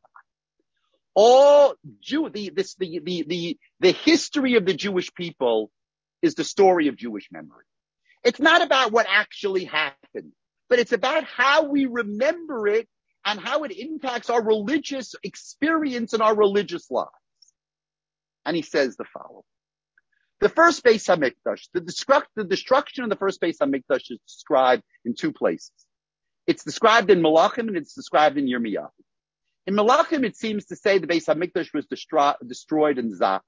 The history of the Jewish people is the story of Jewish memory. It's not about what actually happened, but it's about how we remember it and how it impacts our religious experience and our religious lives. And he says the following. The first Beis HaMikdash, the destruction of the first Beis HaMikdash is described in two places. It's described in Malachim and it's described in Yirmiyahu. In Malachim, it seems to say the Beis HaMikdash was destroyed on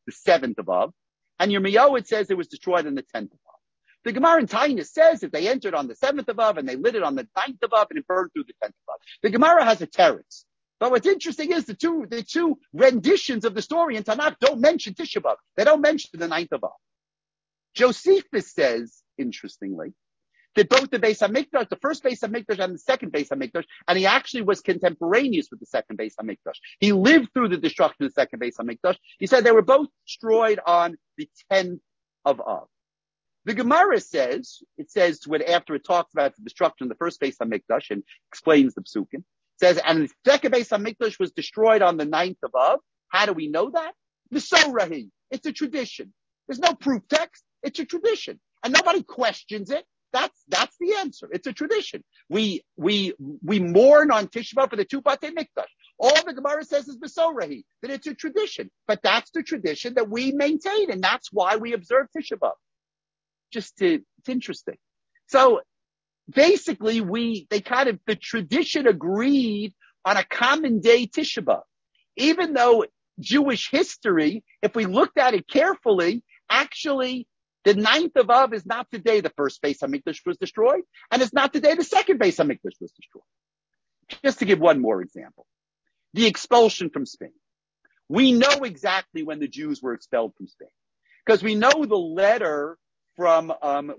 the 7th of Av. And Yirmiyahu, it says it was destroyed on the 10th of Av. The Gemara in Tainus says that they entered on the 7th of Av and they lit it on the 9th of Av and it burned through the 10th of Av. The Gemara has a teretz. But what's interesting is the two renditions of the story in Tanakh don't mention Tisha B'Av. They don't mention the 9th of Av. Josephus says, interestingly, that both the Beis HaMikdash, the first Beis HaMikdash and the second Beis HaMikdash, and he actually was contemporaneous with the second Beis HaMikdash. He lived through the destruction of the second Beis HaMikdash. He said they were both destroyed on the 10th of Av. The Gemara says, after it talks about the destruction of the first Beis HaMikdash and explains the Psukim, says, and the second Beis HaMikdash was destroyed on the 9th of Av. How do we know that? Misorahi. It's a tradition. There's no proof text. It's a tradition. And nobody questions it. That's the answer. It's a tradition. We mourn on Tisha B'Av for the two Batei Mikdash. All the Gemara says is Misorahi, that it's a tradition. But that's the tradition that we maintain, and that's why we observe Tisha B'Av. It's interesting. So basically the tradition agreed on a common day Tisha B'Av. Even though Jewish history, if we looked at it carefully, actually the 9th of Av is not the day the first Beis HaMikdash was destroyed, and it's not the day the second Beis HaMikdash was destroyed. Just to give one more example. The expulsion from Spain. We know exactly when the Jews were expelled from Spain. Because we know the letter from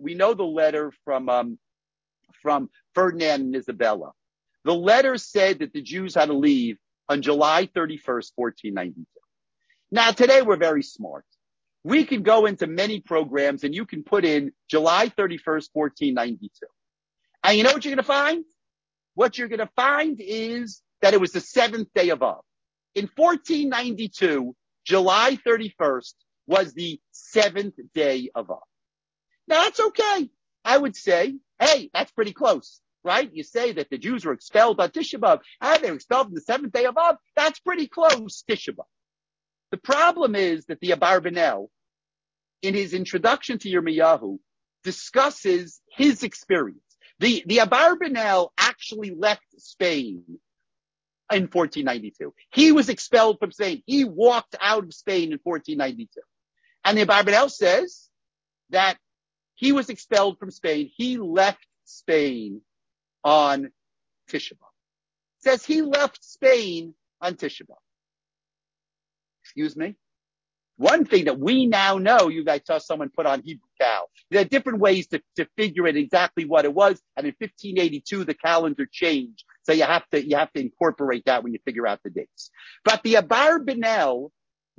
Ferdinand and Isabella. The letter said that the Jews had to leave on July 31st, 1492. Now, today we're very smart. We can go into many programs and you can put in July 31st, 1492. And you know what you're going to find? What you're going to find is that it was the 7th day of Av. In 1492, July 31st was the 7th day of Av. Now, that's okay. I would say, hey, that's pretty close, right? You say that the Jews were expelled on Tisha B'Av, and they were expelled on the 7th day of Av. That's pretty close, Tisha B'Av. The problem is that the Abarbanel, in his introduction to Yirmiyahu, discusses his experience. The Abarbanel actually left Spain in 1492. He was expelled from Spain. He walked out of Spain in 1492. And the Abarbanel says that he was expelled from Spain. He left Spain on Tisha B'Av. Says he left Spain on Tisha B'Av. Excuse me? One thing that we now know, you guys saw someone put on Hebrew Cal. There are different ways to figure it exactly what it was. And in 1582, the calendar changed. So you have to incorporate that when you figure out the dates. But the Abarbanel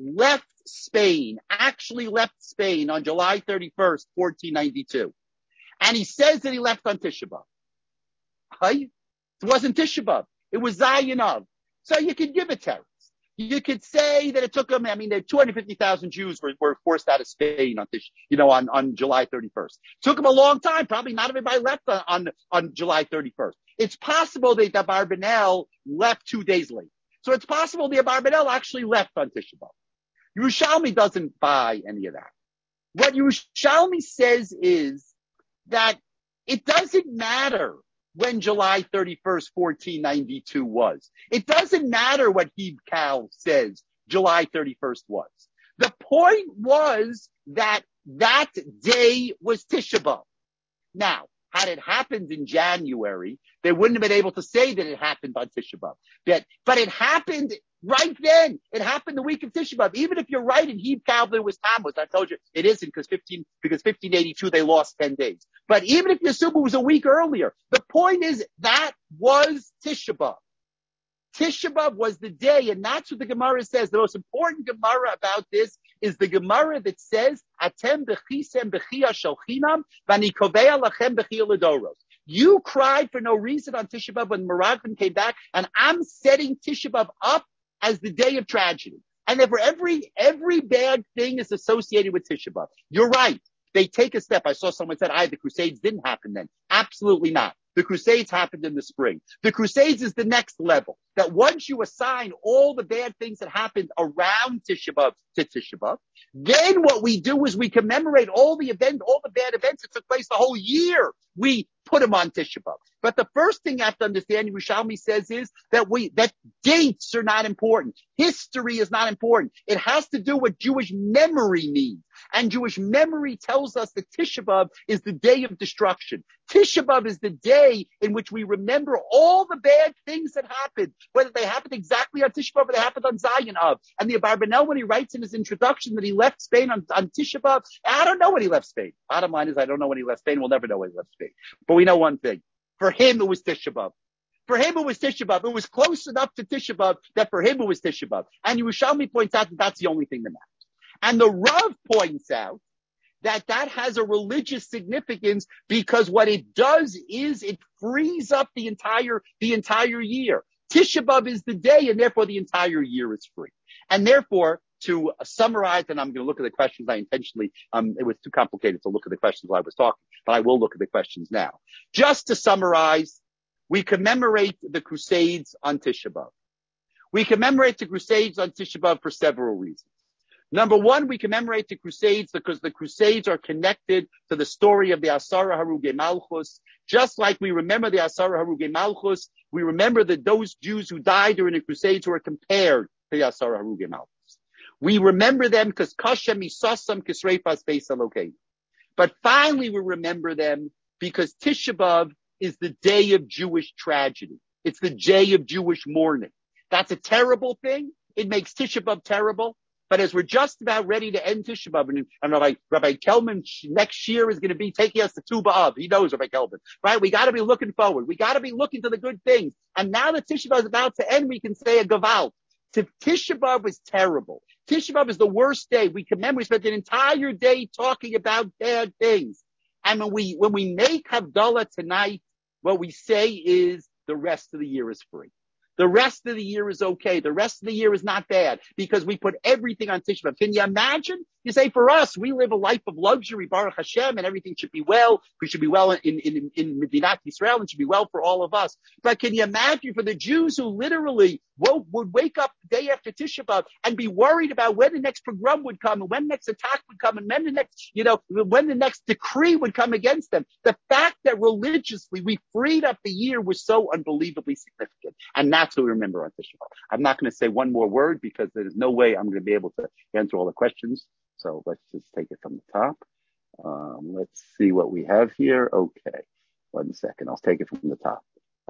actually left Spain on July 31st, 1492. And he says that he left on Tisha B'Av. It wasn't Tisha B'Av. It was Zayin Av. So you could give a teretz. You could say that it took them, 250,000 Jews were forced out of Spain on July 31st. Took them a long time. Probably not everybody left on July 31st. It's possible that the Abarbanel left 2 days late. So it's possible the Abarbanel actually left on Tisha B'Av. Yerushalmi doesn't buy any of that. What Yerushalmi says is that it doesn't matter when July 31st, 1492 was. It doesn't matter what Hebrew Cal says July 31st was. The point was that day was Tisha B'Av. Now, had it happened in January, they wouldn't have been able to say that it happened on Tisha B'Av. But it happened right then. It happened the week of Tisha B'Av. Even if you're right in Hebrew Cal, it was Tammuz. I told you it isn't because 1582 they lost 10 days. But even if you assume it was a week earlier, the point is that was Tisha B'Av. Tisha B'Av was the day, and that's what the Gemara says. The most important Gemara about this is the Gemara that says, "Atem bechisem bechia shel chinam, v'ani kovea lachem bechia ledoros." You cried for no reason on Tisha B'Av when Meraglim came back, and I'm setting Tisha B'Av up as the day of tragedy. And therefore, every bad thing is associated with Tisha B'Av. You're right. They take a step. I saw someone said, the Crusades didn't happen then. Absolutely not. The Crusades happened in the spring. The Crusades is the next level. That once you assign all the bad things that happened around Tisha B'Av to Tisha B'Av, then what we do is we commemorate all the bad events that took place the whole year. We put them on Tisha B'Av. But the first thing you have to understand, Yerushalmi says, is that dates are not important. History is not important. It has to do what Jewish memory means. And Jewish memory tells us that Tisha B'Av is the day of destruction. Tisha B'Av is the day in which we remember all the bad things that happened, whether they happened exactly on Tisha B'Av or they happened on Zion Av. And the Abarbanel, when he writes in his introduction that he left Spain on Tisha B'Av, I don't know when he left Spain. Bottom line is, I don't know when he left Spain. We'll never know when he left Spain. But we know one thing. For him, it was Tisha B'Av. For him, it was Tisha B'Av. It was close enough to Tisha B'Av that for him, it was Tisha B'Av. And Yerushalmi points out that that's the only thing that matters. And the Rav points out that has a religious significance because what it does is it frees up the entire year. Tisha B'Av is the day, and therefore the entire year is free. And therefore, to summarize, and I'm going to look at the questions. I intentionally, it was too complicated to look at the questions while I was talking, but I will look at the questions now. Just to summarize, we commemorate the Crusades on Tisha B'Av. We commemorate the Crusades on Tisha B'Av for several reasons. Number one, we commemorate the Crusades because the Crusades are connected to the story of the Asara Harugei Malchus. Just like we remember the Asara Harugei Malchus, we remember that those Jews who died during the Crusades were compared to the Asara Harugei Malchus. We remember them because Kashem Isasam Kisreifas Beis Elokeinu. But finally, we remember them because Tisha B'Av is the day of Jewish tragedy. It's the day of Jewish mourning. That's a terrible thing. It makes Tisha B'Av terrible. But as we're just about ready to end Tisha B'Av, and Rabbi Kelman next year is going to be taking us to Tu B'Av. He knows Rabbi Kelman, right? We got to be looking forward. We got to be looking to the good things. And now that Tisha B'Av is about to end, we can say a Gaval. Tisha B'Av is terrible. Tisha B'Av is the worst day. We spent an entire day talking about bad things. And when we make Havdalah tonight, what we say is the rest of the year is free. The rest of the year is okay. The rest of the year is not bad because we put everything on Tisha B'Av. Can you imagine? You say, for us, we live a life of luxury, Baruch Hashem, and everything should be well. We should be well in Medinat Yisrael and should be well for all of us. But can you imagine for the Jews who literally would wake up the day after Tisha B'Av and be worried about when the next pogrom would come and when the next attack would come and when the next decree would come against them. The fact that religiously we freed up the year was so unbelievably significant. And that's what we remember on Tisha B'Av. I'm not going to say one more word because there's no way I'm going to be able to answer all the questions. So let's just take it from the top. Let's see what we have here. Okay. 1 second. I'll take it from the top.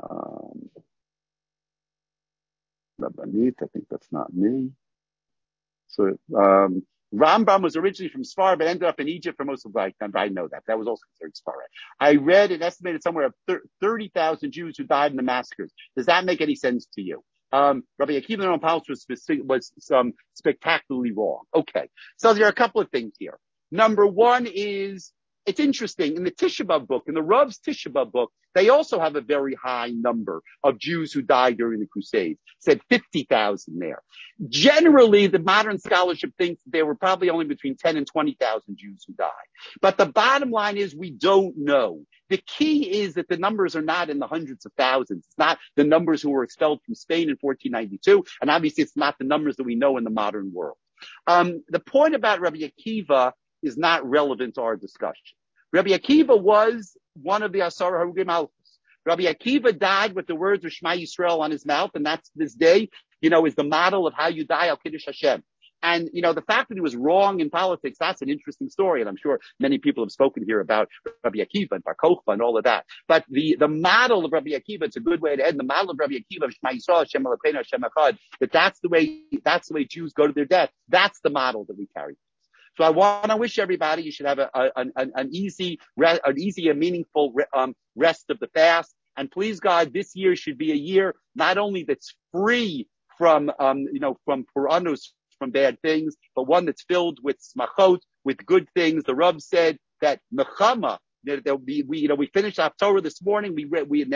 Rabbanit, I think that's not me. So, Rambam was originally from Sfar, but ended up in Egypt for most of life. I know that. That was also considered Sfar. I read an estimated somewhere of 30,000 Jews who died in the massacres. Does that make any sense to you? Rabbi Akiva Noam was spectacularly wrong. Okay. So there are a couple of things here. Number one is, it's interesting, in the Tisha B'Av book, in the Rav's Tisha B'Av book, they also have a very high number of Jews who died during the Crusades. It said 50,000 there. Generally, the modern scholarship thinks there were probably only between 10 and 20,000 Jews who died. But the bottom line is we don't know. The key is that the numbers are not in the hundreds of thousands. It's not the numbers who were expelled from Spain in 1492, and obviously it's not the numbers that we know in the modern world. The point about Rabbi Akiva is not relevant to our discussion. Rabbi Akiva was one of the Asara Harugei Malchus. Rabbi Akiva died with the words of Shema Yisrael on his mouth, and that's this day, is the model of how you die al Kiddush Hashem. And, the fact that he was wrong in politics, that's an interesting story. And I'm sure many people have spoken here about Rabbi Akiva and Bar Kokhba and all of that. But the model of Rabbi Akiva, it's a good way to end. The model of Rabbi Akiva, of Shema Yisrael, Hashem Elokeinu, Hashem Echad, that's the way Jews go to their death. That's the model that we carry. So I want to wish everybody you should have an easy and meaningful rest of the fast. And please God, this year should be a year not only that's free from Puranus, from bad things, but one that's filled with smachot, with good things. The Rav said that Mechama, we finished our Torah this morning. With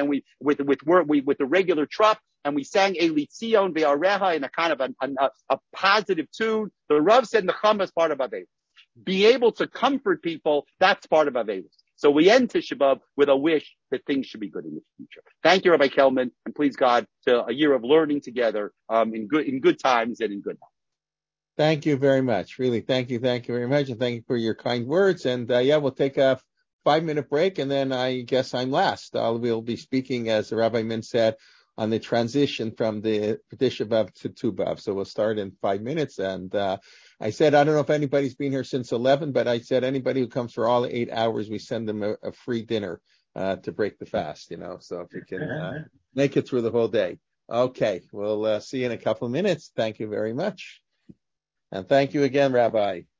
the regular trup, and we sang Eli Tzion Ve'areha in a kind of a positive tune. The Rav said Mechama is part of Avelis. Be able to comfort people, that's part of Avelis. So we end Tisha B'Av with a wish that things should be good in the future. Thank you, Rabbi Kelman, and please God, to a year of learning together in good times and in good health. Thank you very much. Really, thank you very much, and thank you for your kind words. And we'll take a 5-minute break, and then I guess I'm last. We'll be speaking, as Rabbi Min said, on the transition from the Tisha B'Av to Tu B'Av. So we'll start in 5 minutes. And I said, I don't know if anybody's been here since 11, but I said anybody who comes for all 8 hours, we send them a free dinner to break the fast, So if you can make it through the whole day. Okay, we'll see you in a couple of minutes. Thank you very much. And thank you again, Rabbi.